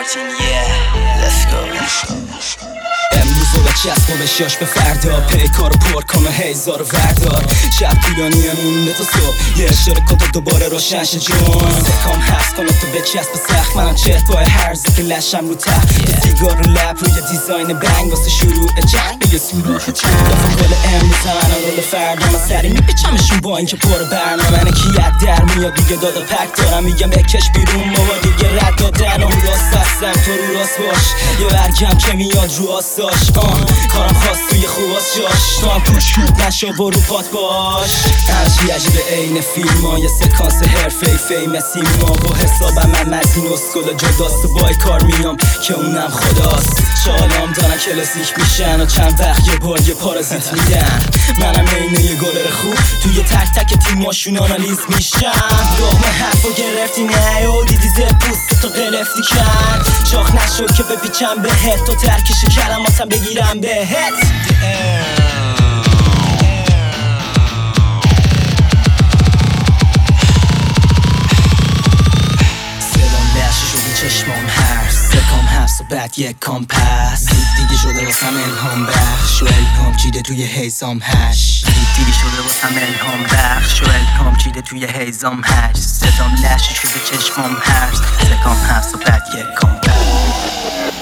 Let's go. امروز و چسب و بشاش به فردا پیکارو پر کنه هیزارو وردار شب طولانیه مونده تا صبح یه اشاره کن تا دوباره روشن شه جون سکام حفظ کنه تو بچسب سخت منم چهتای هرزی که لشم رو ته سیگار رو لب روی دیزاین بنگ واسه شروع جنگ بگه سروع چند دفعه گل امروز من رول فردا من سری میپیچمشون با اینکه پر برنامه منه کیت در میاد دیگه دادا پک دارم میگم بکش بیرون بابا دیگه رد دادن اون راست هستم تو رو راست باش یه برگم که میاد رو آساش کارم خواست توی خوباس جاش تو هم توش کود نشو برو پات باش هرچی عجیب عین فیلم ها یه سکانس حرفه فیمسی ما با حسابم من متین اسکل جداست و بای کار میام که اونم خداست چالام دارن کلاسیک میشن و چند وقت یه بار یه پارازیت میدن منم عین یه گلر خوب توی تک تک تیماشون آنالیز میشن داغم حرفو گرفتی نه و دیدی زه پوست تو قلفتی کرد چاخ نشو که بپیچم بهت تو ترکش کلماتم بگیرم بهت چشمام هر سکام حفظ و بعد یک کامپس دیگه شده واسم الهام بخش و الهام چیده توی هیزام هش دیگه شده واسم الهام بخش و الهام چیده توی هیزام هش صدام لشه شده چشمام هر سکام حفظ و بعد یک کامپس